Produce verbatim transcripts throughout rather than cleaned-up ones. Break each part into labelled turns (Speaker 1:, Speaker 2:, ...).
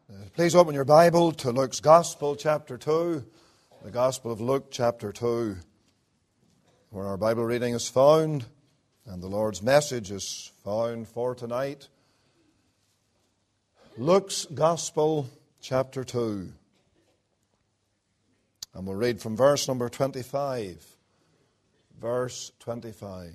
Speaker 1: Please open your Bible to Luke's Gospel, chapter two, the Gospel of Luke, chapter two, where our Bible reading is found and the Lord's message is found for tonight. Luke's Gospel, chapter two, and we'll read from verse number twenty-five. Verse twenty-five.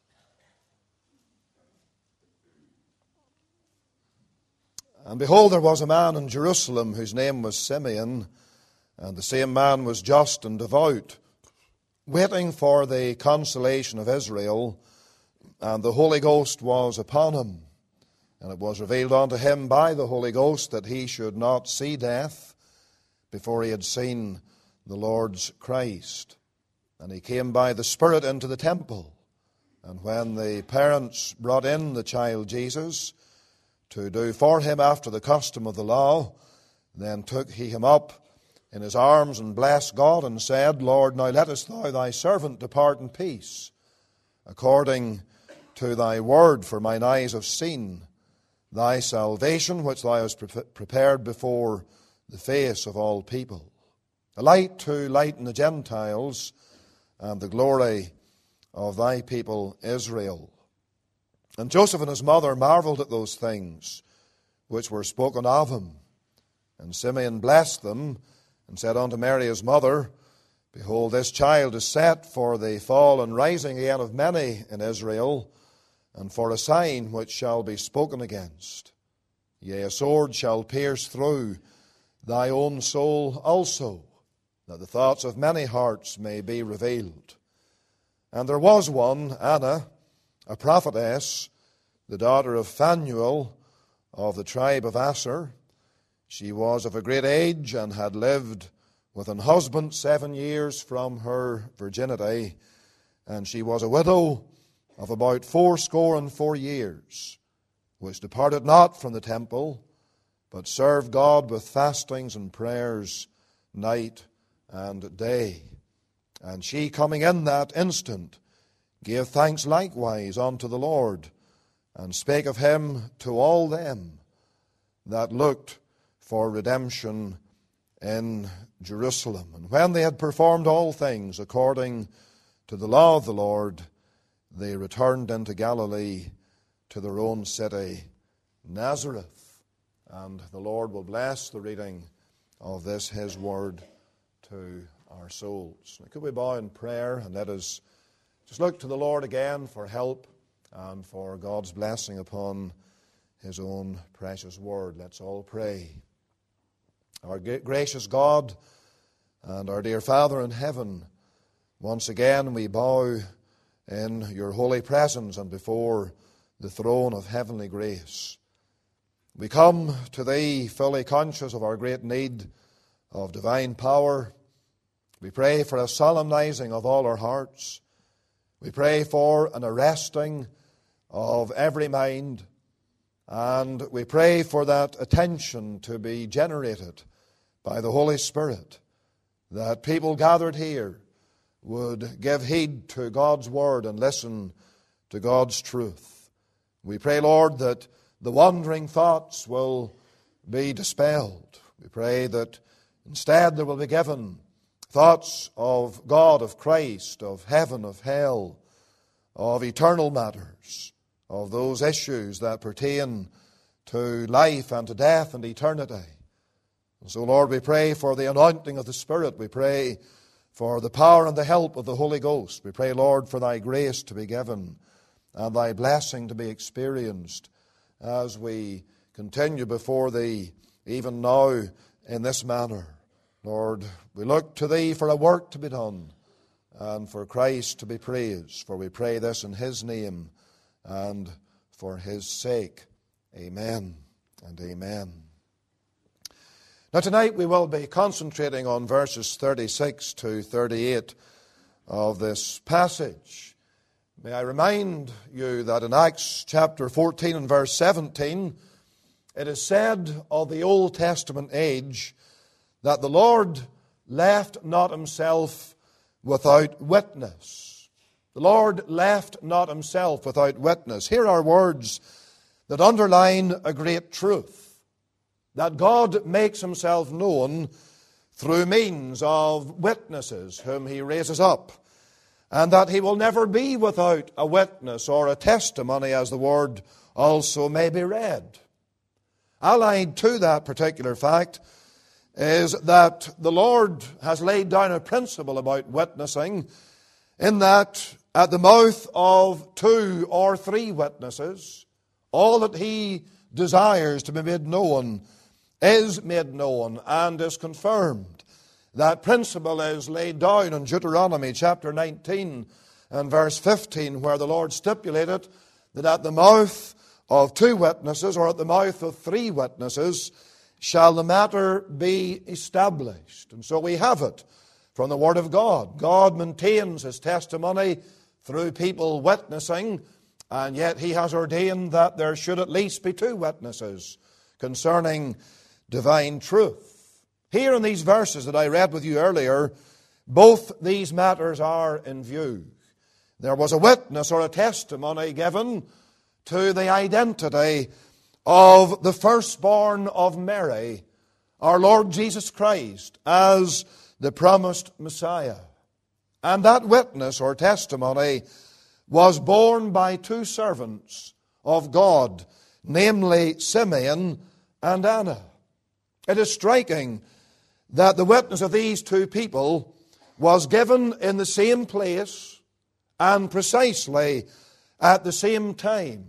Speaker 1: And behold, there was a man in Jerusalem whose name was Simeon, and the same man was just and devout, waiting for the consolation of Israel, and the Holy Ghost was upon him. And it was revealed unto him by the Holy Ghost that he should not see death before he had seen the Lord's Christ. And he came by the Spirit into the temple. And when the parents brought in the child Jesus to do for him after the custom of the law, then took he him up in his arms and blessed God and said, Lord, now lettest thou thy servant depart in peace, according to thy word, for mine eyes have seen thy salvation, which thou hast pre- prepared before the face of all people, a light to lighten the Gentiles, and the glory of thy people Israel. And Joseph and his mother marveled at those things which were spoken of him. And Simeon blessed them, and said unto Mary his mother, Behold, this child is set for the fall and rising again of many in Israel, and for a sign which shall be spoken against. Yea, a sword shall pierce through thy own soul also, that the thoughts of many hearts may be revealed. And there was one, Anna, a prophetess, the daughter of Phanuel of the tribe of Asher. She was of a great age and had lived with an husband seven years from her virginity, and she was a widow of about fourscore and four years, which departed not from the temple, but served God with fastings and prayers night and day. And she, coming in that instant, gave thanks likewise unto the Lord, and spake of him to all them that looked for redemption in Jerusalem. And when they had performed all things according to the law of the Lord, they returned into Galilee to their own city, Nazareth. And the Lord will bless the reading of this, his word, to our souls. Now, could we bow in prayer and let us just look to the Lord again for help and for God's blessing upon his own precious word. Let's all pray. Our gracious God and our dear Father in heaven, once again we bow in your holy presence and before the throne of heavenly grace. We come to thee fully conscious of our great need of divine power. We pray for a solemnizing of all our hearts. We pray for an arresting of every mind, and we pray for that attention to be generated by the Holy Spirit, that people gathered here would give heed to God's word and listen to God's truth. We pray, Lord, that the wandering thoughts will be dispelled. We pray that instead there will be given thoughts of God, of Christ, of heaven, of hell, of eternal matters, of those issues that pertain to life and to death and eternity. And so, Lord, we pray for the anointing of the Spirit. We pray for the power and the help of the Holy Ghost. We pray, Lord, for thy grace to be given and thy blessing to be experienced as we continue before thee, even now in this manner. Lord, we look to thee for a work to be done and for Christ to be praised. For we pray this in his name and for his sake. Amen and amen. Now tonight we will be concentrating on verses thirty-six to thirty-eight of this passage. May I remind you that in Acts chapter fourteen and verse seventeen, it is said of the Old Testament age that the Lord left not himself without witness. The Lord left not himself without witness. Here are words that underline a great truth. that God makes himself known through means of witnesses whom he raises up, and that he will never be without a witness or a testimony, as the word also may be read. Allied to that particular fact is that the Lord has laid down a principle about witnessing, in that at the mouth of two or three witnesses, all that he desires to be made known is made known and is confirmed. That principle is laid down in Deuteronomy chapter nineteen and verse fifteen, where the Lord stipulated that at the mouth of two witnesses, or at the mouth of three witnesses, shall the matter be established. And so we have it from the Word of God. God maintains his testimony through people witnessing, and yet he has ordained that there should at least be two witnesses concerning divine truth. Here in these verses that I read with you earlier, both these matters are in view. There was a witness or a testimony given to the identity of the firstborn of Mary, our Lord Jesus Christ, as the promised Messiah. And that witness or testimony was borne by two servants of God, namely Simeon and Anna. It is striking that the witness of these two people was given in the same place and precisely at the same time.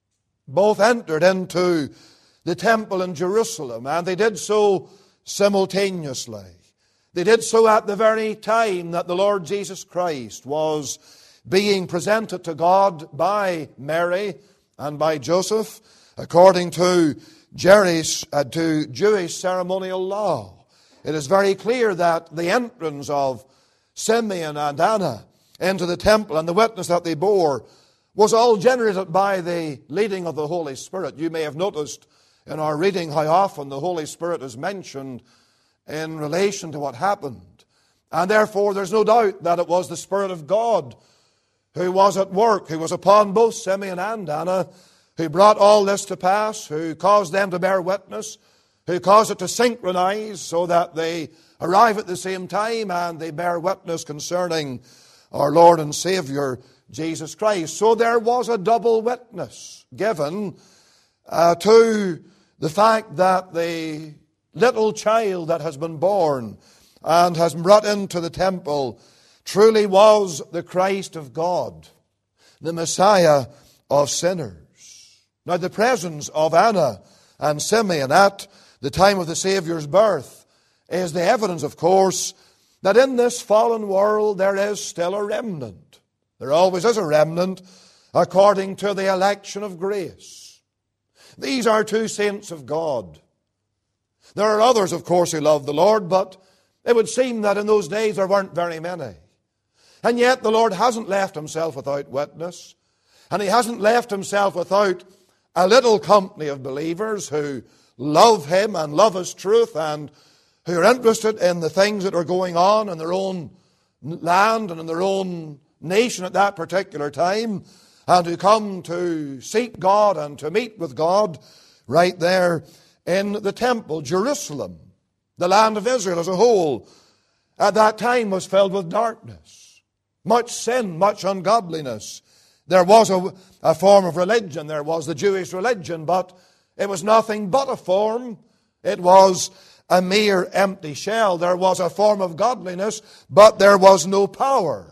Speaker 1: Both entered into the temple in Jerusalem, and they did so simultaneously. They did so at the very time that the Lord Jesus Christ was being presented to God by Mary and by Joseph, according to, Jerry's, uh, to Jewish ceremonial law. It is very clear that the entrance of Simeon and Anna into the temple and the witness that they bore was all generated by the leading of the Holy Spirit. You may have noticed in our reading how often the Holy Spirit is mentioned in relation to what happened. And therefore there's no doubt that it was the Spirit of God who was at work, who was upon both Simeon and Anna, who brought all this to pass, who caused them to bear witness, who caused it to synchronize so that they arrive at the same time and they bear witness concerning our Lord and Savior Jesus Christ. So there was a double witness given uh, to the fact that the little child that has been born and has been brought into the temple truly was the Christ of God, the Messiah of sinners. Now, the presence of Anna and Simeon at the time of the Saviour's birth is the evidence, of course, that in this fallen world there is still a remnant. There always is a remnant according to the election of grace. These are two saints of God. There are others, of course, who love the Lord, but it would seem that in those days there weren't very many. And yet the Lord hasn't left himself without witness, and he hasn't left himself without a little company of believers who love him and love his truth and who are interested in the things that are going on in their own land and in their own nation at that particular time, and who come to seek God and to meet with God right there in the temple. Jerusalem, the land of Israel as a whole, at that time was filled with darkness, much sin, much ungodliness. There was a, a form of religion. There was the Jewish religion, but it was nothing but a form. It was a mere empty shell. There was a form of godliness, but there was no power.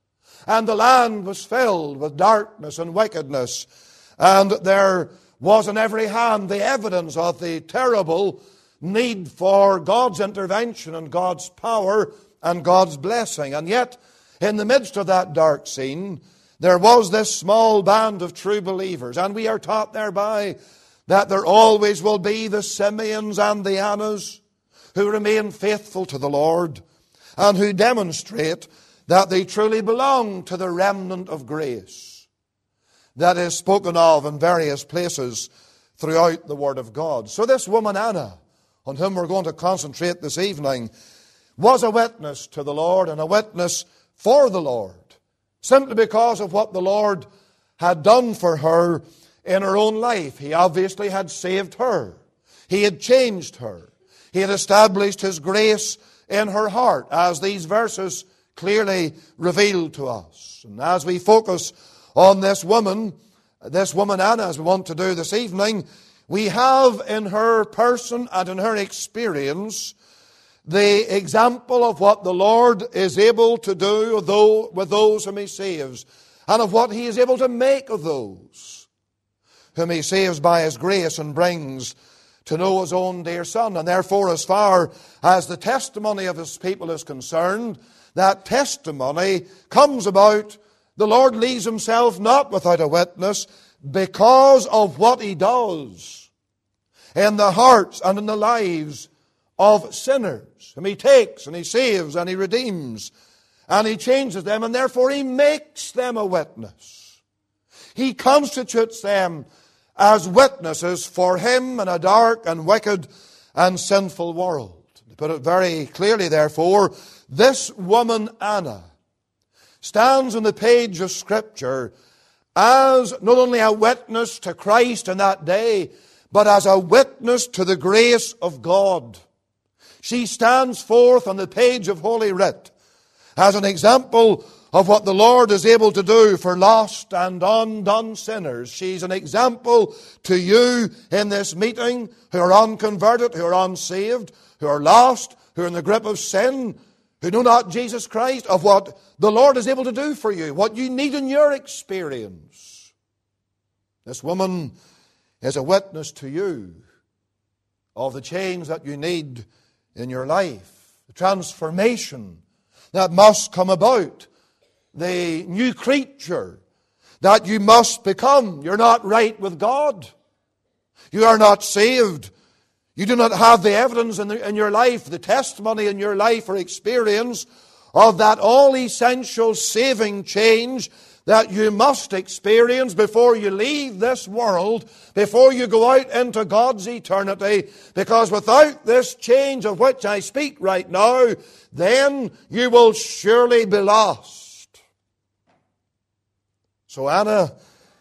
Speaker 1: And the land was filled with darkness and wickedness. And there was on every hand the evidence of the terrible need for God's intervention and God's power and God's blessing. And yet, in the midst of that dark scene, there was this small band of true believers. And we are taught thereby that there always will be the Simeons and the Annas who remain faithful to the Lord and who demonstrate that they truly belong to the remnant of grace that is spoken of in various places throughout the Word of God. So this woman Anna, on whom we're going to concentrate this evening, was a witness to the Lord and a witness for the Lord, simply because of what the Lord had done for her in her own life. He obviously had saved her. He had changed her. He had established His grace in her heart, as these verses clearly reveal to us. And as we focus on this woman, this woman Anna, as we want to do this evening, we have in her person and in her experience the example of what the Lord is able to do with those whom He saves, and of what He is able to make of those whom He saves by His grace and brings to know His own dear Son. And therefore, as far as the testimony of His people is concerned, that testimony comes about. The Lord leaves Himself not without a witness because of what He does in the hearts and in the lives of sinners, whom He takes and He saves and He redeems and He changes them, and therefore He makes them a witness. He constitutes them as witnesses for Him in a dark and wicked and sinful world. To put it very clearly, therefore, this woman Anna stands on the page of Scripture as not only a witness to Christ in that day, but as a witness to the grace of God. She stands forth on the page of Holy Writ as an example of what the Lord is able to do for lost and undone sinners. She's an example to you in this meeting who are unconverted, who are unsaved, who are lost, who are in the grip of sin, who know not Jesus Christ, of what the Lord is able to do for you, what you need in your experience. This woman is a witness to you of the change that you need in your life, the transformation that must come about, the new creature that you must become. You're not right with God. You are not saved. You do not have the evidence in, the, in your life, the testimony in your life or experience of that all-essential saving change that you must experience before you leave this world, before you go out into God's eternity. Because without this change of which I speak right now, then you will surely be lost. So Anna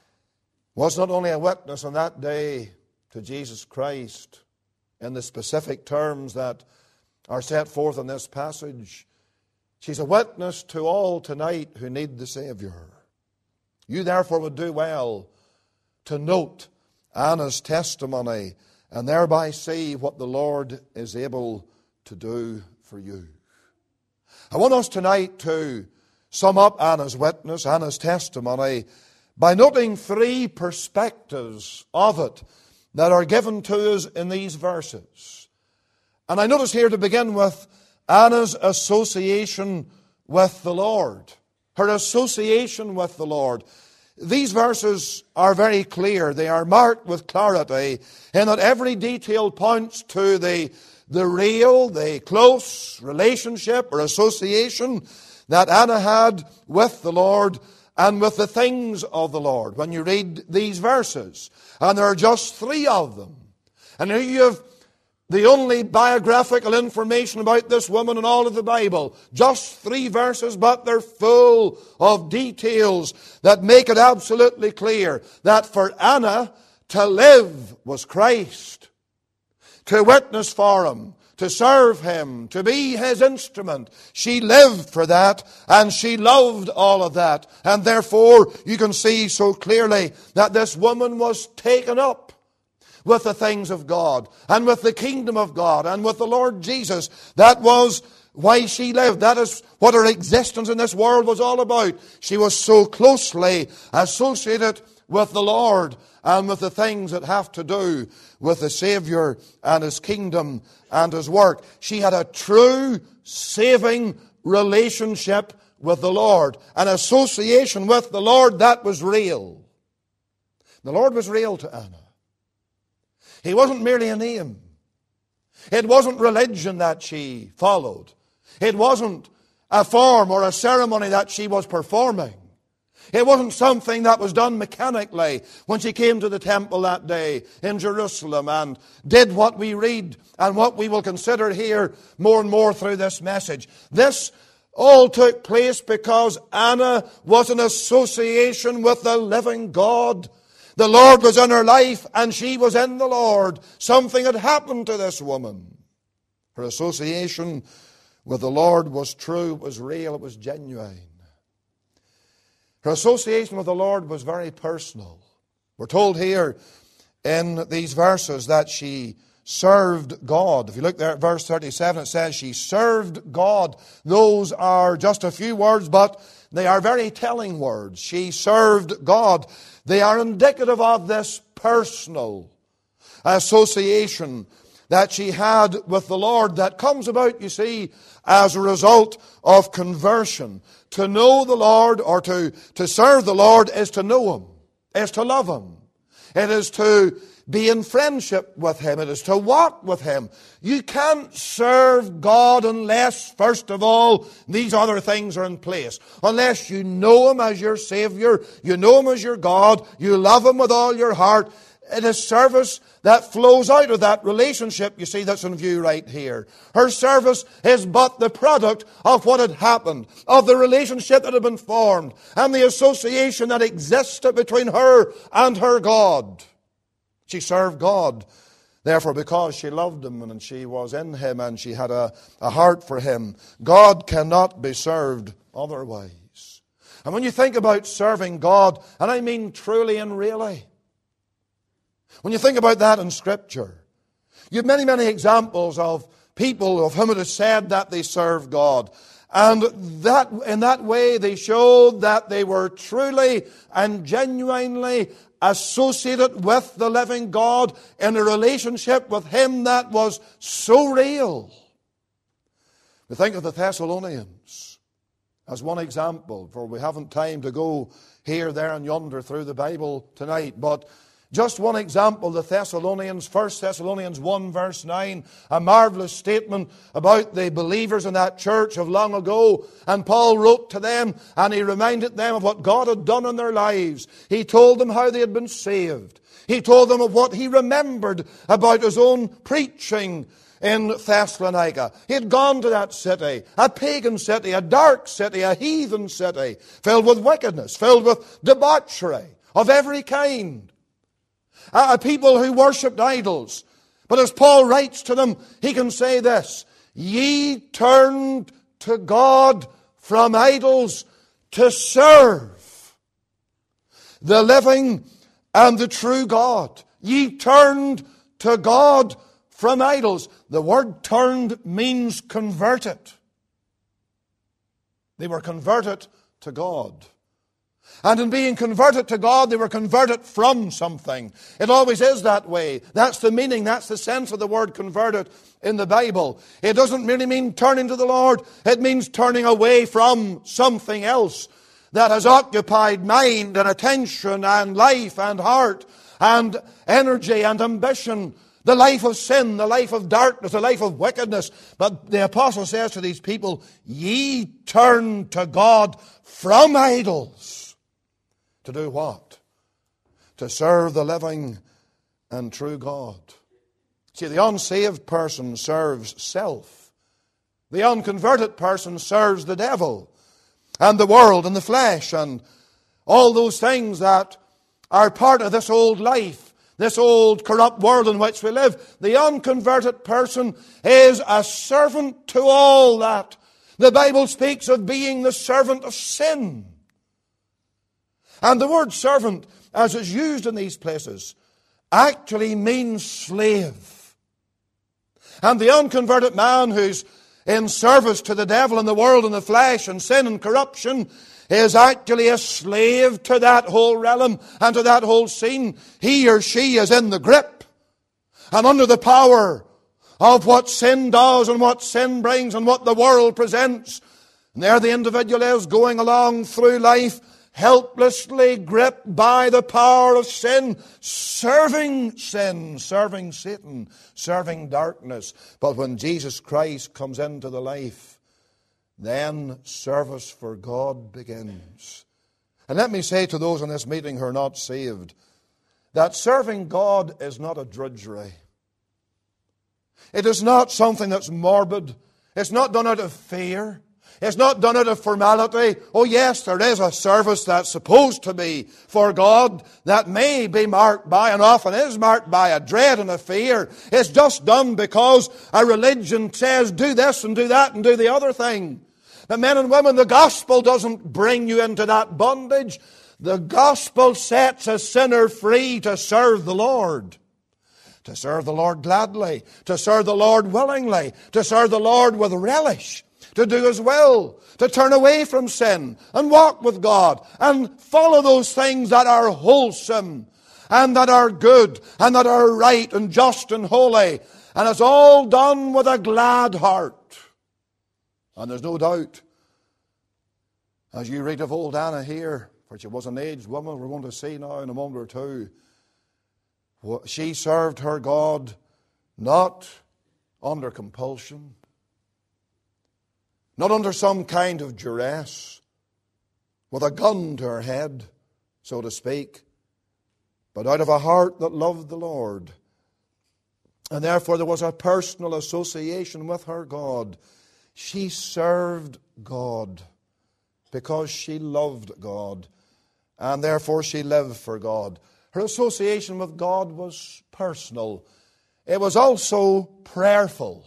Speaker 1: was not only a witness on that day to Jesus Christ in the specific terms that are set forth in this passage, she's a witness to all tonight who need the Savior. You therefore would do well to note Anna's testimony and thereby see what the Lord is able to do for you. I want us tonight to sum up Anna's witness, Anna's testimony, by noting three perspectives of it that are given to us in these verses. And I notice here to begin with Anna's association with the Lord. Her association with the Lord. These verses are very clear. They are marked with clarity in that every detail points to the, the real, the close relationship or association that Anna had with the Lord and with the things of the Lord. When you read these verses, and there are just three of them, and here you have the only biographical information about this woman in all of the Bible. Just three verses, but they're full of details that make it absolutely clear that for Anna, to live was Christ. To witness for Him, to serve Him, to be His instrument. She lived for that, and she loved all of that. And therefore, you can see so clearly that this woman was taken up with the things of God, and with the kingdom of God, and with the Lord Jesus. That was why she lived. That is what her existence in this world was all about. She was so closely associated with the Lord and with the things that have to do with the Savior and His kingdom and His work. She had a true saving relationship with the Lord, an association with the Lord that was real. The Lord was real to Anna. He wasn't merely a name. It wasn't religion that she followed. It wasn't a form or a ceremony that she was performing. It wasn't something that was done mechanically when she came to the temple that day in Jerusalem and did what we read and what we will consider here more and more through this message. This all took place because Anna was in association with the living God. The Lord was in her life and she was in the Lord. Something had happened to this woman. Her association with the Lord was true, it was real, it was genuine. Her association with the Lord was very personal. We're told here in these verses that she served God. If you look there at verse thirty-seven, it says she served God. Those are just a few words, but they are very telling words. She served God. They are indicative of this personal association that she had with the Lord that comes about, you see, as a result of conversion. To know the Lord or to, to serve the Lord is to know Him, is to love Him. It is to be in friendship with Him. It is to walk with Him. You can't serve God unless, first of all, these other things are in place. Unless you know Him as your Savior, you know Him as your God, you love Him with all your heart. It is service that flows out of that relationship, you see, that's in view right here. Her service is but the product of what had happened, of the relationship that had been formed, and the association that existed between her and her God. She served God, therefore, because she loved Him and she was in Him and she had a, a heart for Him. God cannot be served otherwise. And when you think about serving God, and I mean truly and really, when you think about that in Scripture, you have many, many examples of people of whom it is said that they serve God. And that in that way they showed that they were truly and genuinely associated with the living God in a relationship with Him that was so real. We think of the Thessalonians as one example, for we haven't time to go here, there, and yonder through the Bible tonight, but just one example, the Thessalonians, First Thessalonians one verse nine, a marvelous statement about the believers in that church of long ago. And Paul wrote to them and he reminded them of what God had done in their lives. He told them how they had been saved. He told them of what he remembered about his own preaching in Thessalonica. He had gone to that city, a pagan city, a dark city, a heathen city, filled with wickedness, filled with debauchery of every kind. A people who worshipped idols. But as Paul writes to them, he can say this: ye turned to God from idols to serve the living and the true God. Ye turned to God from idols. The word turned means converted. They were converted to God. And in being converted to God, they were converted from something. It always is that way. That's the meaning, that's the sense of the word converted in the Bible. It doesn't merely mean turning to the Lord. It means turning away from something else that has occupied mind and attention and life and heart and energy and ambition. The life of sin, the life of darkness, the life of wickedness. But the apostle says to these people, ye turn to God from idols. To do what? To serve the living and true God. See, the unsaved person serves self. The unconverted person serves the devil and the world and the flesh and all those things that are part of this old life, this old corrupt world in which we live. The unconverted person is a servant to all that. The Bible speaks of being the servant of sin. And the word servant, as is used in these places, actually means slave. And the unconverted man who's in service to the devil and the world and the flesh and sin and corruption is actually a slave to that whole realm and to that whole scene. He or she is in the grip and under the power of what sin does and what sin brings and what the world presents. And there the individual is going along through life helplessly gripped by the power of sin, serving sin, serving Satan, serving darkness. But when Jesus Christ comes into the life, then service for God begins. And let me say to those in this meeting who are not saved, that serving God is not a drudgery. It is not something that's morbid. It's not done out of fear. It's not done out of formality. Oh yes, there is a service that's supposed to be for God that may be marked by, and often is marked by, a dread and a fear. It's just done because a religion says do this and do that and do the other thing. But men and women, the gospel doesn't bring you into that bondage. The gospel sets a sinner free to serve the Lord. To serve the Lord gladly. To serve the Lord willingly. To serve the Lord with relish. To do His will, to turn away from sin and walk with God and follow those things that are wholesome and that are good and that are right and just and holy. And it's all done with a glad heart. And there's no doubt, as you read of old Anna here, for she was an aged woman, we're going to see now in a moment or two, she served her God not under compulsion, not under some kind of duress, with a gun to her head, so to speak, but out of a heart that loved the Lord. And therefore there was a personal association with her God. She served God because she loved God, and therefore she lived for God. Her association with God was personal. It was also prayerful.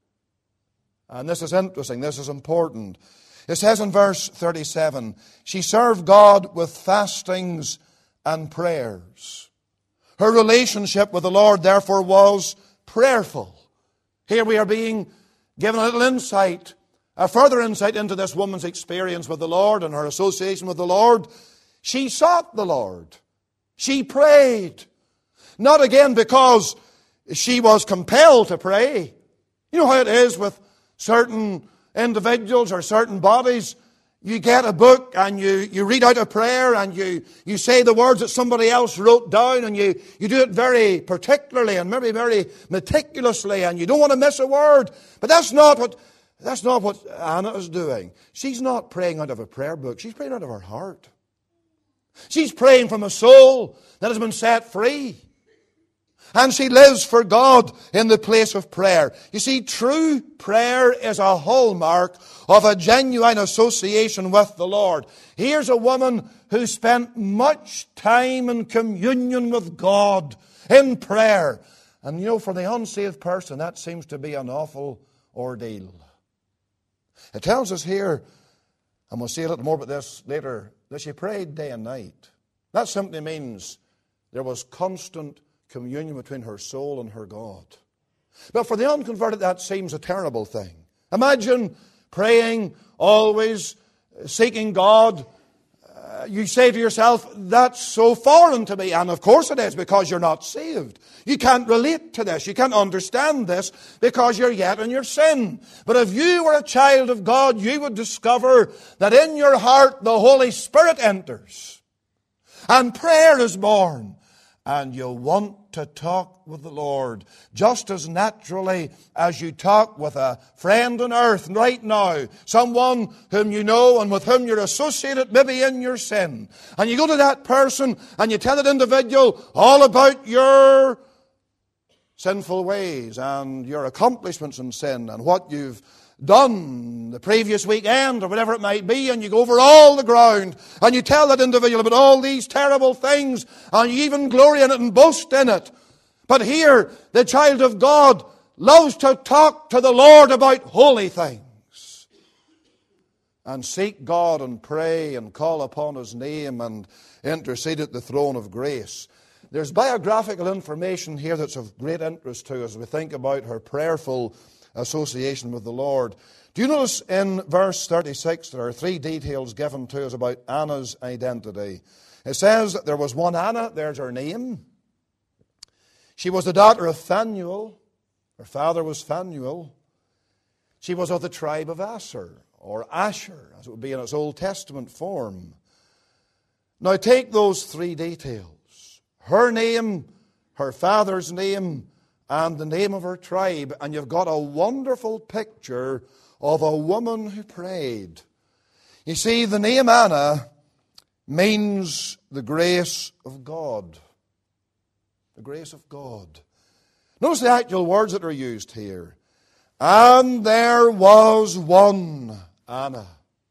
Speaker 1: And this is interesting, this is important. It says in verse thirty-seven, she served God with fastings and prayers. Her relationship with the Lord, therefore, was prayerful. Here we are being given a little insight, a further insight into this woman's experience with the Lord and her association with the Lord. She sought the Lord. She prayed. Not again because she was compelled to pray. You know how it is with certain individuals or certain bodies. You get a book and you, you read out a prayer and you, you say the words that somebody else wrote down, and you, you do it very particularly and maybe very meticulously, and you don't want to miss a word. But that's not what, that's not what Anna is doing. She's not praying out of a prayer book. She's praying out of her heart. She's praying from a soul that has been set free. And she lives for God in the place of prayer. You see, true prayer is a hallmark of a genuine association with the Lord. Here's a woman who spent much time in communion with God in prayer. And you know, for the unsaved person, that seems to be an awful ordeal. It tells us here, and we'll see a little more about this later, that she prayed day and night. That simply means there was constant communion between her soul and her God. But for the unconverted, that seems a terrible thing. Imagine praying, always seeking God. Uh, you say to yourself, that's so foreign to me. And of course it is, because you're not saved. You can't relate to this. You can't understand this because you're yet in your sin. But if you were a child of God, you would discover that in your heart the Holy Spirit enters. And prayer is born. And you want to talk with the Lord just as naturally as you talk with a friend on earth right now, someone whom you know and with whom you're associated maybe in your sin. And you go to that person and you tell that individual all about your sinful ways and your accomplishments in sin and what you've done the previous weekend or whatever it might be, and you go over all the ground and you tell that individual about all these terrible things, and you even glory in it and boast in it. But here, the child of God loves to talk to the Lord about holy things and seek God and pray and call upon His name and intercede at the throne of grace. There's biographical information here that's of great interest to us as we think about her prayerful association with the Lord. Do you notice in verse thirty-six there are three details given to us about Anna's identity? It says that there was one Anna, there's her name. She was the daughter of Phanuel. Her father was Phanuel. She was of the tribe of Asher, or Asher, as it would be in its Old Testament form. Now take those three details. Her name, her father's name, and the name of her tribe, and you've got a wonderful picture of a woman who prayed. You see, the name Anna means the grace of God. The grace of God. Notice the actual words that are used here. And there was one Anna.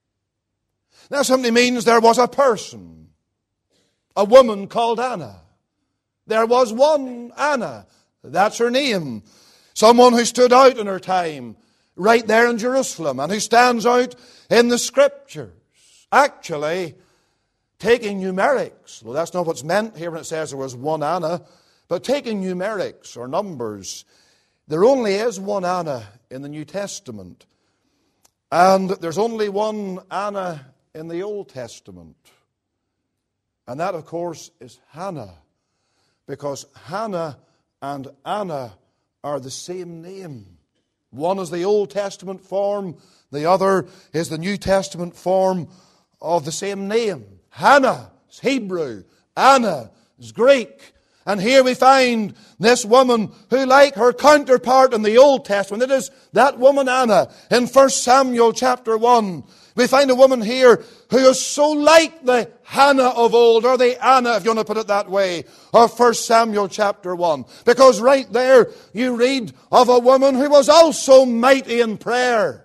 Speaker 1: That simply means there was a person, a woman called Anna. There was one Anna. That's her name. Someone who stood out in her time, right there in Jerusalem, and who stands out in the Scriptures. Actually, taking numerics, well, that's not what's meant here when it says there was one Anna, but taking numerics or numbers, there only is one Anna in the New Testament. And there's only one Anna in the Old Testament. And that, of course, is Hannah. Because Hannah and Anna are the same name. One is the Old Testament form, the other is the New Testament form of the same name. Hannah is Hebrew, Anna is Greek. And here we find this woman who, like her counterpart in the Old Testament, it is that woman Anna in First Samuel chapter one. We find a woman here who is so like the Hannah of old, or the Anna, if you want to put it that way, of First Samuel chapter one. Because right there you read of a woman who was also mighty in prayer.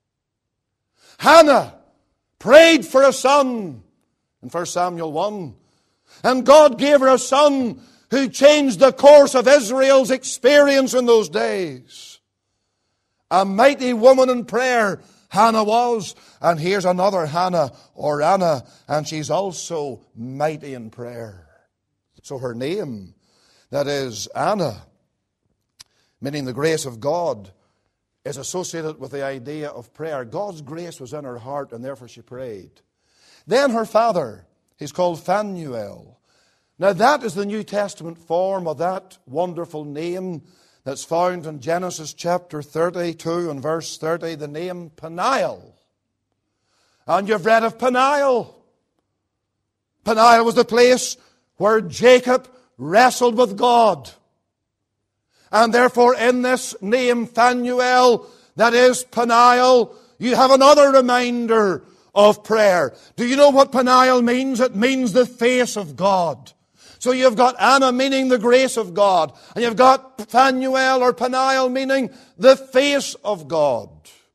Speaker 1: Hannah prayed for a son in First Samuel one. And God gave her a son who changed the course of Israel's experience in those days. A mighty woman in prayer, Hannah was. And here's another Hannah or Anna, and she's also mighty in prayer. So her name, that is Anna, meaning the grace of God, is associated with the idea of prayer. God's grace was in her heart, and therefore she prayed. Then her father, he's called Phanuel. Now that is the New Testament form of that wonderful name that's found in Genesis chapter thirty-two and verse thirty, the name Peniel. And you've read of Peniel. Peniel was the place where Jacob wrestled with God. And therefore in this name Phanuel, that is Peniel, you have another reminder of prayer. Do you know what Peniel means? It means the face of God. So you've got Anna meaning the grace of God. And you've got Phanuel or Peniel meaning the face of God.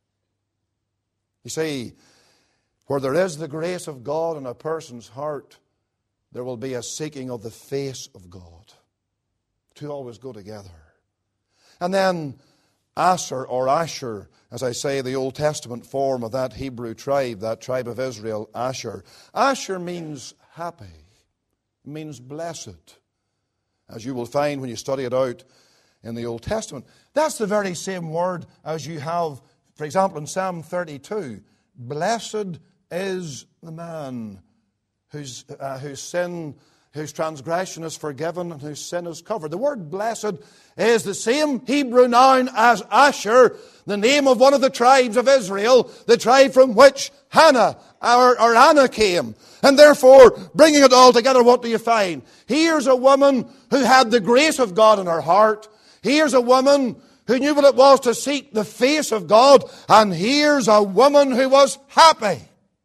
Speaker 1: You see, where there is the grace of God in a person's heart, there will be a seeking of the face of God. The two always go together. And then Asher or Asher, as I say, the Old Testament form of that Hebrew tribe, that tribe of Israel, Asher. Asher means happy. Means blessed, as you will find when you study it out in the Old Testament. That's the very same word as you have, for example, in Psalm thirty-two. Blessed is the man whose, uh, whose sin, whose transgression is forgiven and whose sin is covered. The word blessed is the same Hebrew noun as Asher, the name of one of the tribes of Israel, the tribe from which Hannah or, or Anna came. And therefore, bringing it all together, what do you find? Here's a woman who had the grace of God in her heart. Here's a woman who knew what it was to seek the face of God. And here's a woman who was happy.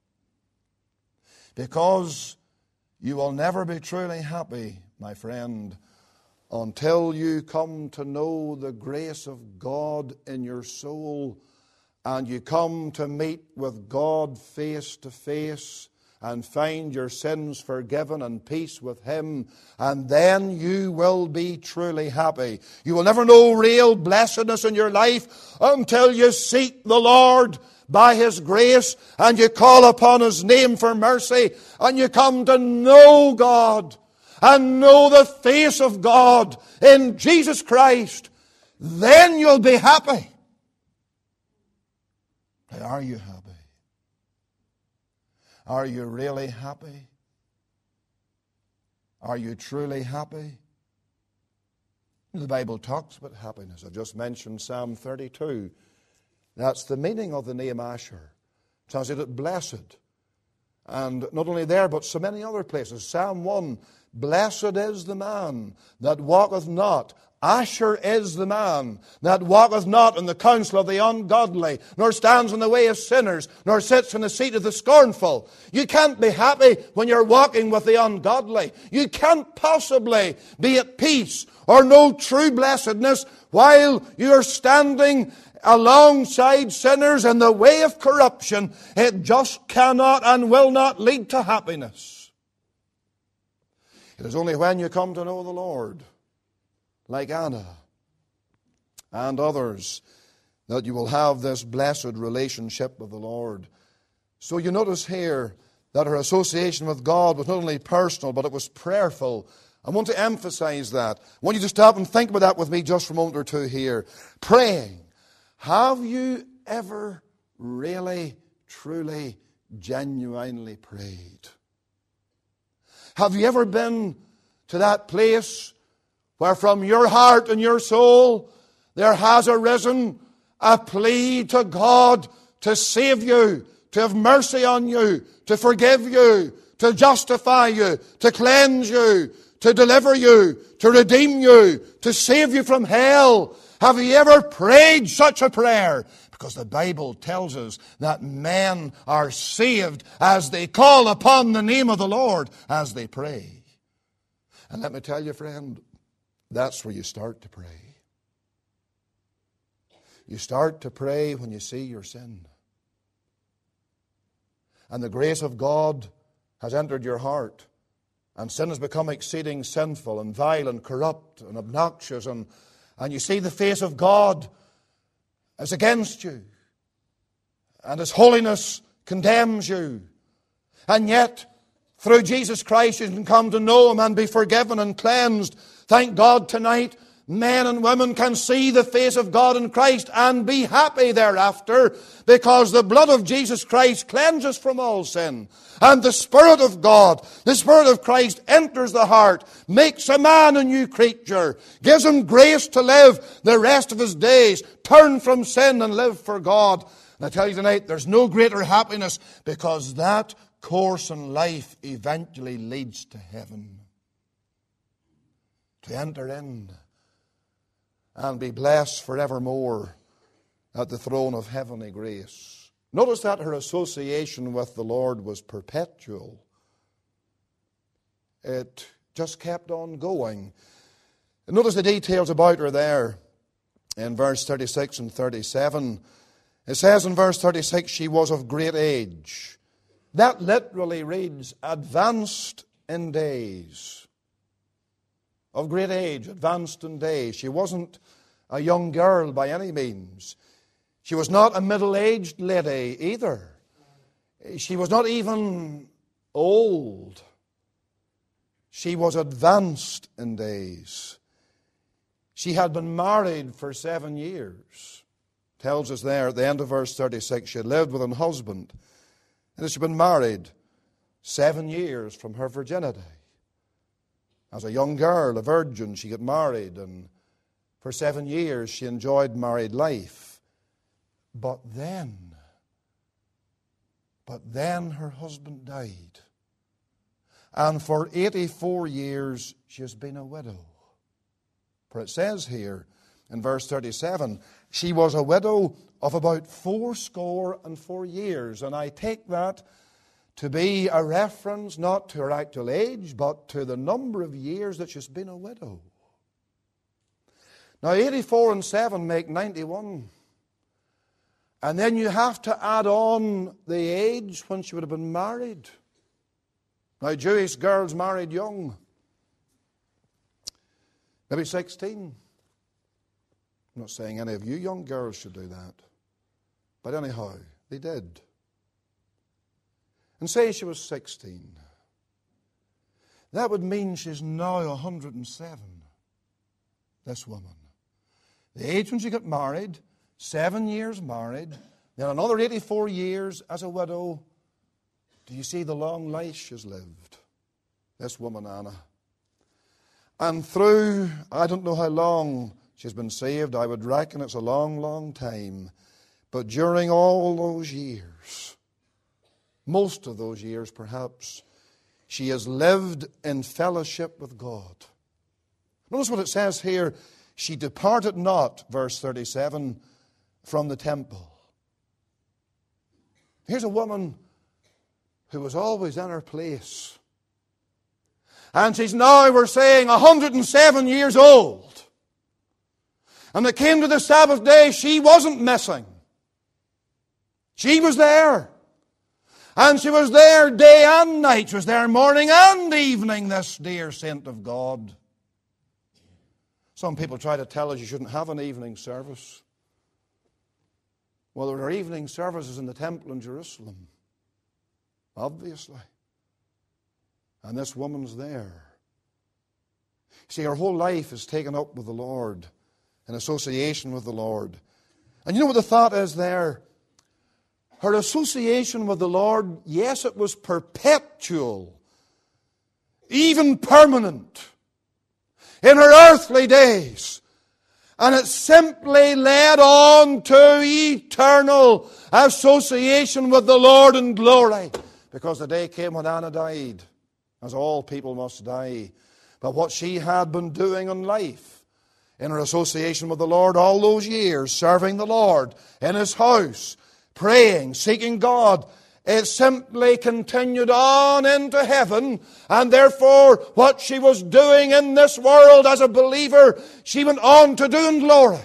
Speaker 1: Because you will never be truly happy, my friend, until you come to know the grace of God in your soul and you come to meet with God face to face and find your sins forgiven and peace with Him, and then you will be truly happy. You will never know real blessedness in your life until you seek the Lord by His grace and you call upon His name for mercy and you come to know God and know the face of God in Jesus Christ. Then you'll be happy. Are you happy? Are you really happy? Are you truly happy? The Bible talks about happiness. I just mentioned Psalm thirty-two. That's the meaning of the name Asher. Translated blessed. And not only there, but so many other places. Psalm one, Blessed is the man that walketh not. Asher is the man that walketh not in the counsel of the ungodly, nor stands in the way of sinners, nor sits in the seat of the scornful. You can't be happy when you're walking with the ungodly. You can't possibly be at peace or know true blessedness while you're standing alongside sinners in the way of corruption. It just cannot and will not lead to happiness. It is only when you come to know the Lord, like Anna and others, that you will have this blessed relationship with the Lord. So you notice here that her association with God was not only personal, but it was prayerful. I want to emphasize that. I want you to stop and think about that with me just for a moment or two here. Praying. Have you ever really, truly, genuinely prayed? Have you ever been to that place where from your heart and your soul there has arisen a plea to God to save you, to have mercy on you, to forgive you, to justify you, to cleanse you, to deliver you, to redeem you, to save you from hell? Have you ever prayed such a prayer? Because the Bible tells us that men are saved as they call upon the name of the Lord, as they pray. And let me tell you, friend, that's where you start to pray. You start to pray when you see your sin. And the grace of God has entered your heart. And sin has become exceeding sinful and vile and corrupt and obnoxious. And, and you see the face of God is against you. And His holiness condemns you. And yet, through Jesus Christ, you can come to know Him and be forgiven and cleansed. Thank God tonight, men and women can see the face of God in Christ and be happy thereafter, because the blood of Jesus Christ cleanses from all sin. And the Spirit of God, the Spirit of Christ enters the heart, makes a man a new creature, gives him grace to live the rest of his days, turn from sin and live for God. And I tell you tonight, there's no greater happiness, because that course in life eventually leads to heaven. To enter in and be blessed forevermore at the throne of heavenly grace. Notice that her association with the Lord was perpetual. It just kept on going. And notice the details about her there in verse thirty-six and thirty-seven. It says in verse thirty-six, she was of great age. That literally reads, advanced in days. Of great age, advanced in days. She wasn't a young girl by any means. She was not a middle-aged lady either. She was not even old. She was advanced in days. She had been married for seven years. Tells us there at the end of verse thirty-six, she had lived with an husband. And she had been married seven years from her virginity. As a young girl, a virgin, she got married, and for seven years she enjoyed married life. But then, but then her husband died. And for eighty-four years she has been a widow. For it says here in verse thirty-seven, she was a widow of about fourscore and four years. And I take that to be a reference not to her actual age, but to the number of years that she's been a widow. Now, eighty-four and seven make ninety-one. And then you have to add on the age when she would have been married. Now, Jewish girls married young. Maybe sixteen. I'm not saying any of you young girls should do that. But anyhow, they did. And say she was sixteen. That would mean she's now one hundred and seven, this woman. The age when she got married, seven years married, then another eighty-four years as a widow. Do you see the long life she's lived? This woman, Anna. And through, I don't know how long she's been saved. I would reckon it's a long, long time. But during all those years, most of those years perhaps, she has lived in fellowship with God. Notice what it says here. She departed not, verse thirty-seven, from the temple. Here's a woman who was always in her place. And she's now, we're saying, one hundred seven years old. And it came to the Sabbath day, she wasn't missing. She was there. And she was there day and night. She was there morning and evening, this dear saint of God. Some people try to tell us you shouldn't have an evening service. Well, there are evening services in the temple in Jerusalem. Obviously. And this woman's there. See, her whole life is taken up with the Lord, in association with the Lord. And you know what the thought is there? Her association with the Lord, yes, it was perpetual, even permanent, in her earthly days. And it simply led on to eternal association with the Lord in glory. Because the day came when Anna died, as all people must die. But what she had been doing in life, in her association with the Lord all those years, serving the Lord in His house, praying, seeking God, it simply continued on into heaven. And therefore, what she was doing in this world as a believer, she went on to do in glory.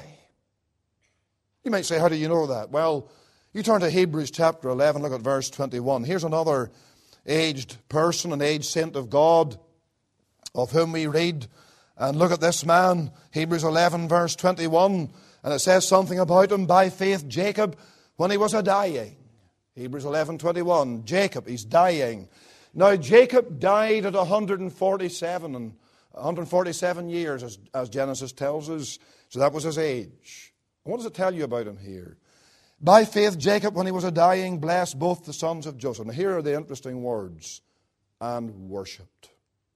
Speaker 1: You might say, how do you know that? Well, you turn to Hebrews chapter eleven, look at verse twenty-one. Here's another aged person, an aged saint of God, of whom we read. And look at this man, Hebrews eleven, verse twenty-one. And it says something about him. By faith, Jacob, when he was a dying. Hebrews eleven, twenty-one. Jacob, he's dying. Now, Jacob died at one hundred forty-seven, and one hundred forty-seven years, as, as Genesis tells us. So that was his age. What does it tell you about him here? By faith, Jacob, when he was a dying, blessed both the sons of Joseph. Now, here are the interesting words. And worshipped.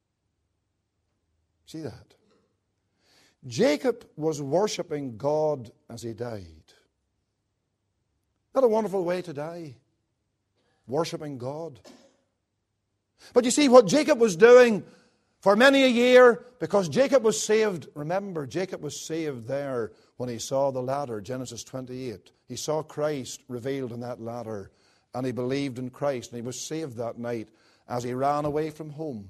Speaker 1: See that? Jacob was worshipping God as he died. Isn't that a wonderful way to die? Worshipping God. But you see, what Jacob was doing for many a year, because Jacob was saved, remember, Jacob was saved there when he saw the ladder, Genesis twenty-eight. He saw Christ revealed in that ladder, and he believed in Christ, and he was saved that night as he ran away from home.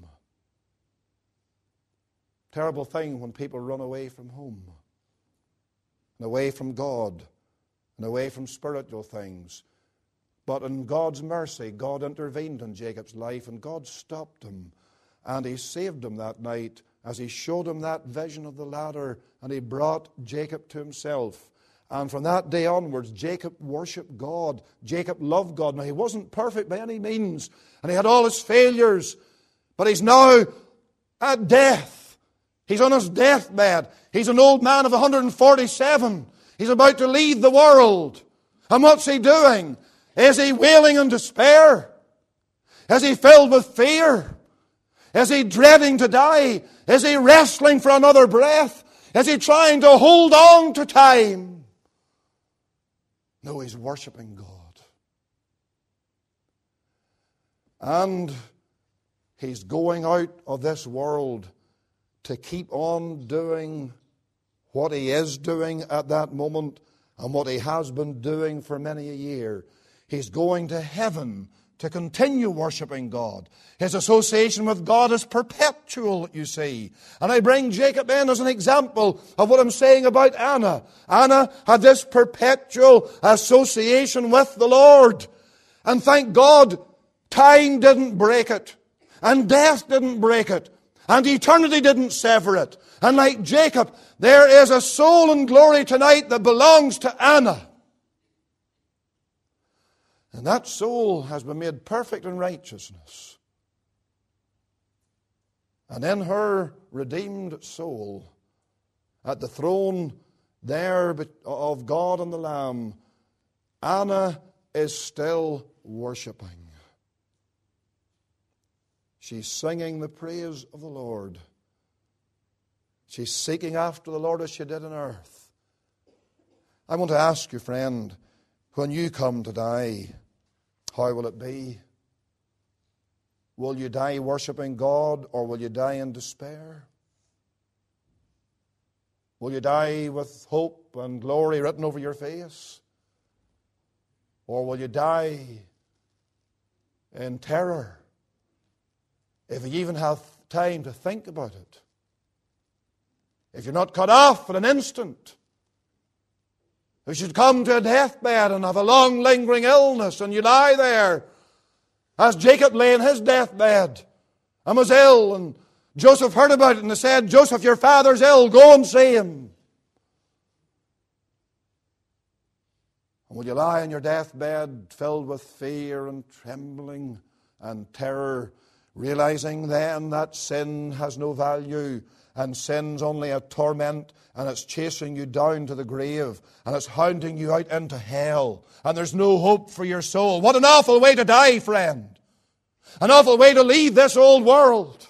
Speaker 1: Terrible thing when people run away from home, and away from God, and away from spiritual things. But in God's mercy, God intervened in Jacob's life, and God stopped him. And He saved him that night as He showed him that vision of the ladder, and He brought Jacob to Himself. And from that day onwards, Jacob worshipped God. Jacob loved God. Now, he wasn't perfect by any means, and he had all his failures, but he's now at death. He's on his deathbed. He's an old man of one hundred forty-seven. He's about to leave the world. And what's he doing? Is he wailing in despair? Is he filled with fear? Is he dreading to die? Is he wrestling for another breath? Is he trying to hold on to time? No, he's worshiping God. And he's going out of this world to keep on doing what he is doing at that moment and what he has been doing for many a year. He's going to heaven to continue worshiping God. His association with God is perpetual, you see. And I bring Jacob in as an example of what I'm saying about Anna. Anna had this perpetual association with the Lord. And thank God, time didn't break it. And death didn't break it. And eternity didn't sever it. And like Jacob, there is a soul in glory tonight that belongs to Anna. And that soul has been made perfect in righteousness. And in her redeemed soul, at the throne there of God and the Lamb, Anna is still worshiping. She's singing the praise of the Lord. She's seeking after the Lord as she did on earth. I want to ask you, friend, when you come to die, how will it be? Will you die worshiping God, or will you die in despair? Will you die with hope and glory written over your face? Or will you die in terror, if you even have time to think about it? If you're not cut off for an instant, if you should come to a deathbed and have a long lingering illness, and you lie there, as Jacob lay in his deathbed and was ill, and Joseph heard about it and they said, Joseph, your father's ill, go and see him. And will you lie on your deathbed filled with fear and trembling and terror, realizing then that sin has no value, and sin's only a torment, and it's chasing you down to the grave, and it's hounding you out into hell, and there's no hope for your soul? What an awful way to die, friend. An awful way to leave this old world.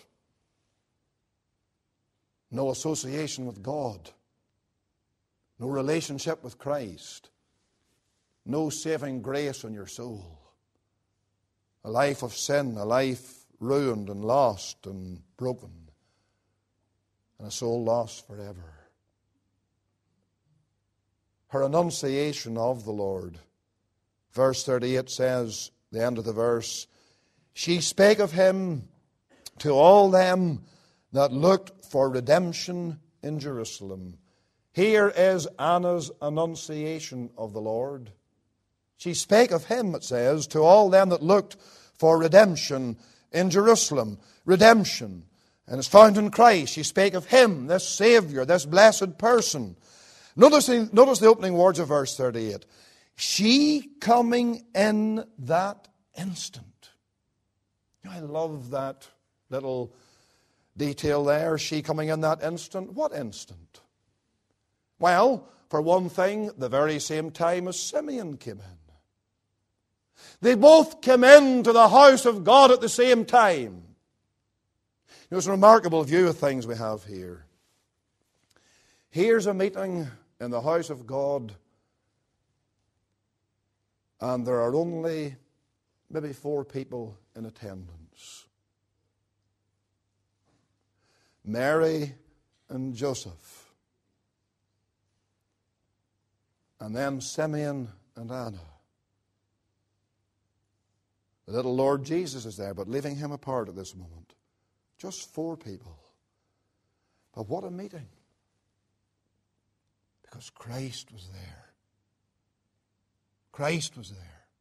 Speaker 1: No association with God. No relationship with Christ. No saving grace on your soul. A life of sin, a life ruined and lost and broken. And a soul lost forever. Her annunciation of the Lord. Verse thirty-eight says, the end of the verse, she spake of him to all them that looked for redemption in Jerusalem. Here is Anna's annunciation of the Lord. She spake of him, it says, to all them that looked for redemption in Jerusalem. Redemption. And it's found in Christ. She spake of him, this Savior, this blessed person. Notice the, notice the opening words of verse thirty-eight. She coming in that instant. I love that little detail there. She coming in that instant. What instant? Well, for one thing, the very same time as Simeon came in. They both came into the house of God at the same time. It was a remarkable view of things we have here. Here's a meeting in the house of God, and there are only maybe four people in attendance. Mary and Joseph. And then Simeon and Anna. The little Lord Jesus is there, but leaving him apart at this moment. Just four people. But what a meeting. Because Christ was there. Christ was there.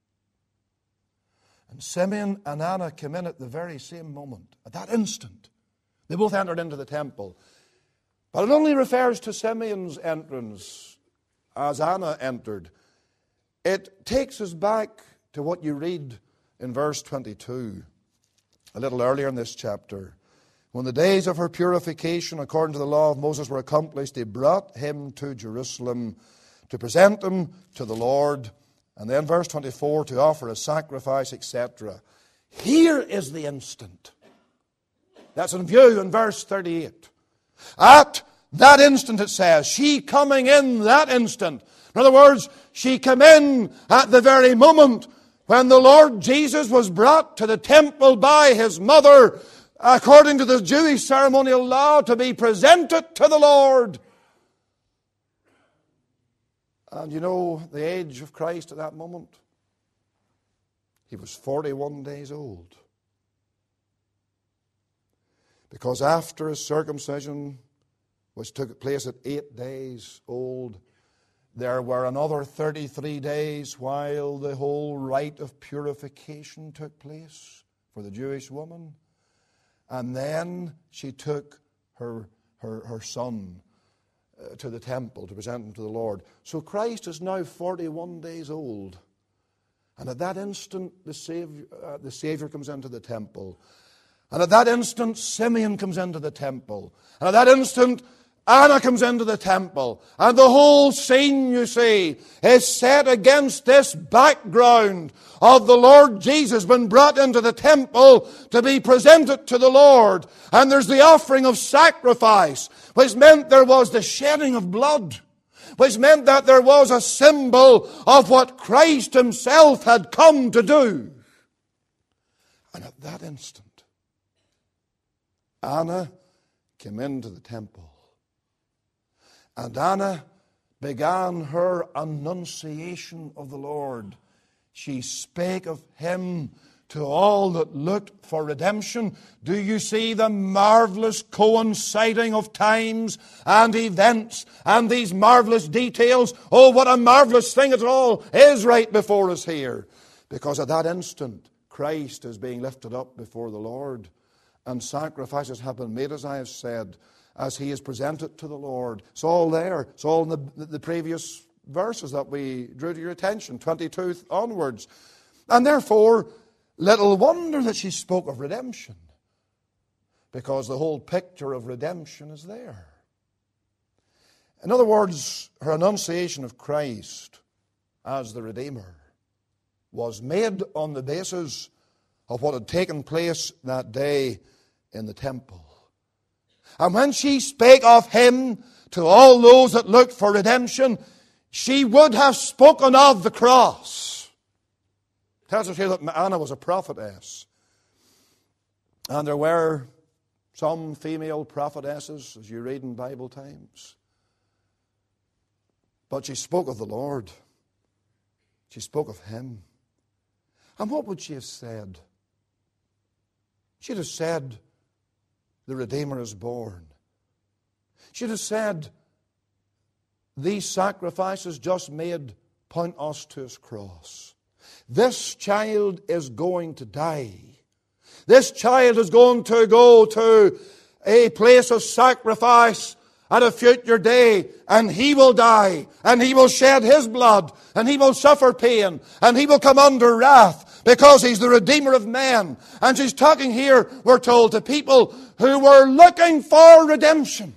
Speaker 1: And Simeon and Anna came in at the very same moment. At that instant. They both entered into the temple. But it only refers to Simeon's entrance as Anna entered. It takes us back to what you read in verse twenty-two, a little earlier in this chapter. When the days of her purification according to the law of Moses were accomplished, they brought him to Jerusalem to present him to the Lord. And then verse twenty-four, to offer a sacrifice, et cetera. Here is the instant. That's in view in verse thirty-eight. At that instant, it says, she coming in that instant. In other words, she came in at the very moment when the Lord Jesus was brought to the temple by his mother, according to the Jewish ceremonial law, to be presented to the Lord. And you know the age of Christ at that moment? He was forty-one days old. Because after his circumcision, which took place at eight days old, there were another thirty-three days while the whole rite of purification took place for the Jewish woman. And then she took her, her, her son uh, to the temple to present him to the Lord. So Christ is now forty-one days old. And at that instant, the Savior, uh, the Savior comes into the temple. And at that instant, Simeon comes into the temple. And at that instant, Anna comes into the temple. And the whole scene, you see, is set against this background of the Lord Jesus being brought into the temple to be presented to the Lord. And there's the offering of sacrifice, which meant there was the shedding of blood, which meant that there was a symbol of what Christ himself had come to do. And at that instant, Anna came into the temple. And Anna began her annunciation of the Lord. She spake of him to all that looked for redemption. Do you see the marvelous coinciding of times and events and these marvelous details? Oh, what a marvelous thing it all is right before us here. Because at that instant, Christ is being lifted up before the Lord. And sacrifices have been made, as I have said, as he is presented to the Lord. It's all there. It's all in the, the previous verses that we drew to your attention, twenty-two onwards. And therefore, little wonder that she spoke of redemption, because the whole picture of redemption is there. In other words, her annunciation of Christ as the Redeemer was made on the basis of what had taken place that day in the temple. And when she spake of him to all those that looked for redemption, she would have spoken of the cross. It tells us here that Anna was a prophetess. And there were some female prophetesses, as you read in Bible times. But she spoke of the Lord. She spoke of him. And what would she have said? She'd have said, the Redeemer is born. She'd have said, these sacrifices just made point us to his cross. This child is going to die. This child is going to go to a place of sacrifice at a future day, and he will die, and he will shed his blood, and he will suffer pain, and he will come under wrath, because he's the Redeemer of men. And she's talking here, we're told, to people who were looking for redemption.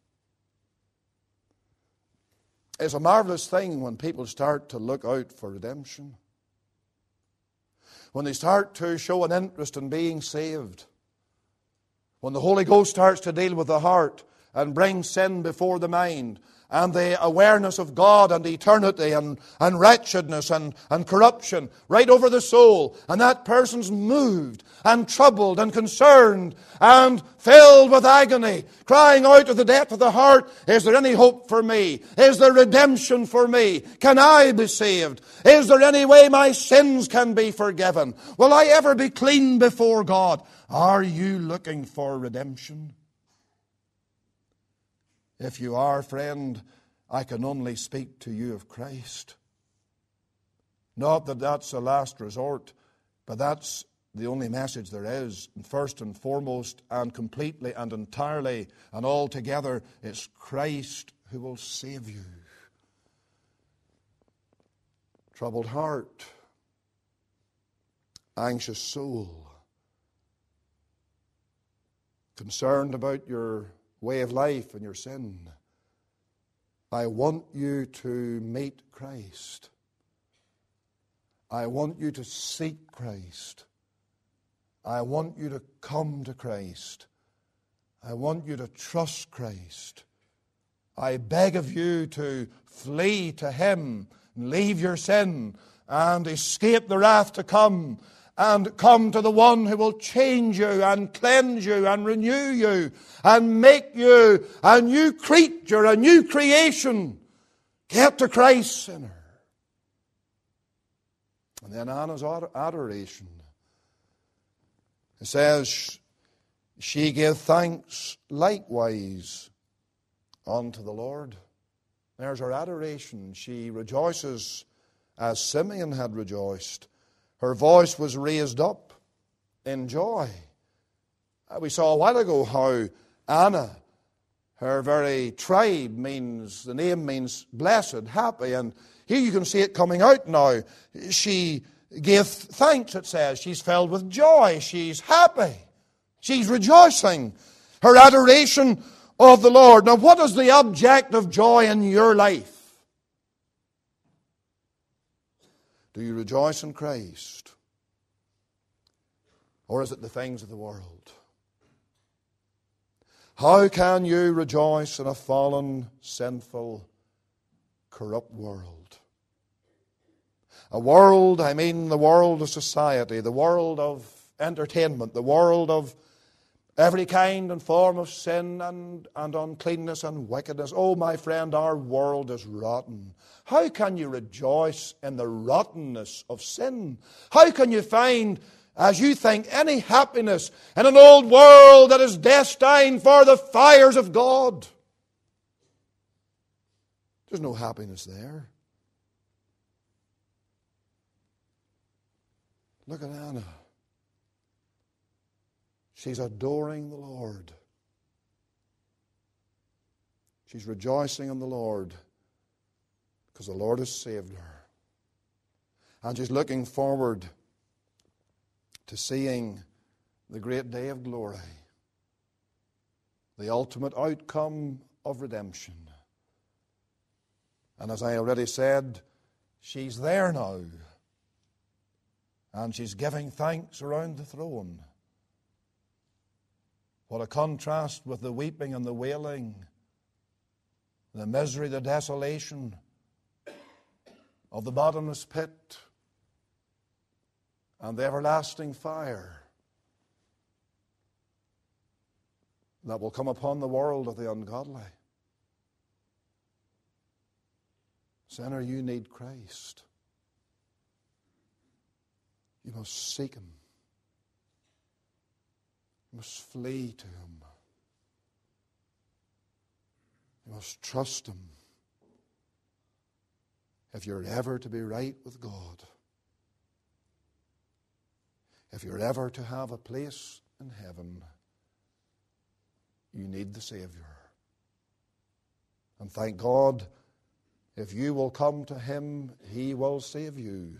Speaker 1: It's a marvelous thing when people start to look out for redemption. When they start to show an interest in being saved. When the Holy Ghost starts to deal with the heart and bring sin before the mind, and the awareness of God and eternity and, and wretchedness and, and corruption right over the soul, and that person's moved and troubled and concerned and filled with agony, crying out of the depth of the heart, is there any hope for me? Is there redemption for me? Can I be saved? Is there any way my sins can be forgiven? Will I ever be clean before God? Are you looking for redemption? If you are, friend, I can only speak to you of Christ. Not that that's a last resort, but that's the only message there is. And first and foremost and completely and entirely and altogether, it's Christ who will save you. Troubled heart, anxious soul, concerned about your way of life and your sin. I want you to meet Christ. I want you to seek Christ. I want you to come to Christ. I want you to trust Christ. I beg of you to flee to him and leave your sin and escape the wrath to come, and come to the one who will change you and cleanse you and renew you and make you a new creature, a new creation. Get to Christ, sinner. And then Anna's adoration. It says, she gave thanks likewise unto the Lord. There's her adoration. She rejoices as Simeon had rejoiced. Her voice was raised up in joy. We saw a while ago how Anna, her very tribe means, the name means blessed, happy. And here you can see it coming out now. She gave thanks, it says. She's filled with joy. She's happy. She's rejoicing. Her adoration of the Lord. Now, what is the object of joy in your life? Do you rejoice in Christ? Or is it the things of the world? How can you rejoice in a fallen, sinful, corrupt world? A world, I mean the world of society, the world of entertainment, the world of every kind and form of sin and, and uncleanness and wickedness. Oh, my friend, our world is rotten. How can you rejoice in the rottenness of sin? How can you find, as you think, any happiness in an old world that is destined for the fires of God? There's no happiness there. Look at Anna. She's adoring the Lord. She's rejoicing in the Lord because the Lord has saved her. And she's looking forward to seeing the great day of glory, the ultimate outcome of redemption. And as I already said, she's there now. And she's giving thanks around the throne. What a contrast with the weeping and the wailing, the misery, the desolation of the bottomless pit and the everlasting fire that will come upon the world of the ungodly. Sinner, you need Christ. You must seek Him. You must flee to Him. You must trust Him if you're ever to be right with God. If you're ever to have a place in heaven, you need the Savior. And thank God, if you will come to Him, He will save you.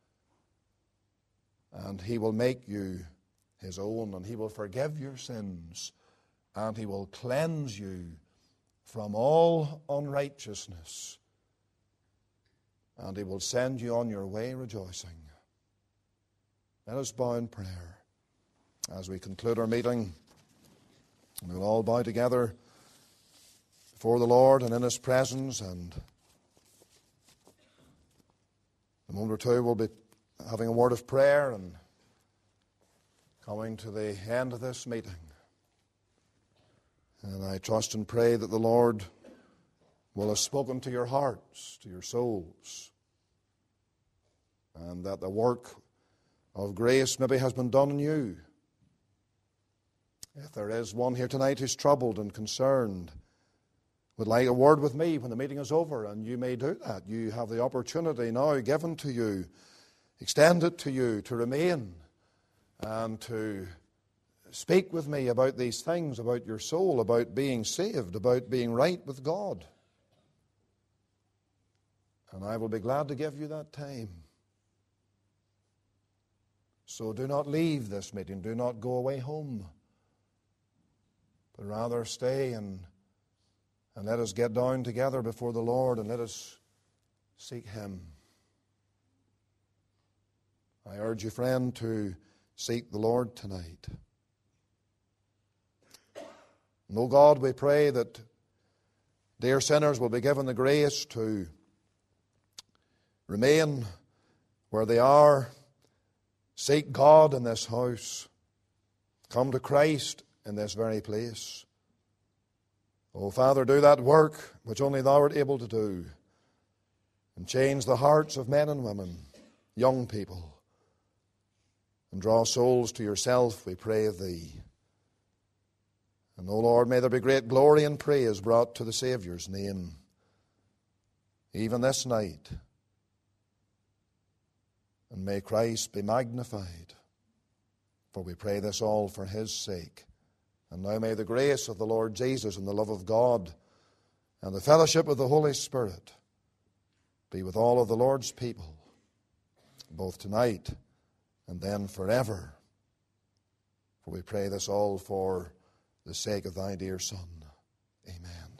Speaker 1: And He will make you His own, and He will forgive your sins, and He will cleanse you from all unrighteousness, and He will send you on your way rejoicing. Let us bow in prayer as we conclude our meeting. We'll all bow together before the Lord and in His presence, and in a moment or two we'll be having a word of prayer and coming to the end of this meeting. And I trust and pray that the Lord will have spoken to your hearts, to your souls, and that the work of grace maybe has been done in you. If there is one here tonight who's troubled and concerned, would like a word with me when the meeting is over, and you may do that. You have the opportunity now given to you, extended to you, to remain and to speak with me about these things, about your soul, about being saved, about being right with God. And I will be glad to give you that time. So do not leave this meeting. Do not go away home. But rather stay and, and let us get down together before the Lord and let us seek Him. I urge you, friend, to seek the Lord tonight. And, O God, we pray that dear sinners will be given the grace to remain where they are, seek God in this house, come to Christ in this very place. Oh, Father, do that work which only Thou art able to do, and change the hearts of men and women, young people, and draw souls to Yourself, we pray of Thee. And, O Lord, may there be great glory and praise brought to the Saviour's name, even this night. And may Christ be magnified, for we pray this all for His sake. And now may the grace of the Lord Jesus and the love of God and the fellowship of the Holy Spirit be with all of the Lord's people, both tonight and then forever. For we pray this all for the sake of Thy dear Son. Amen.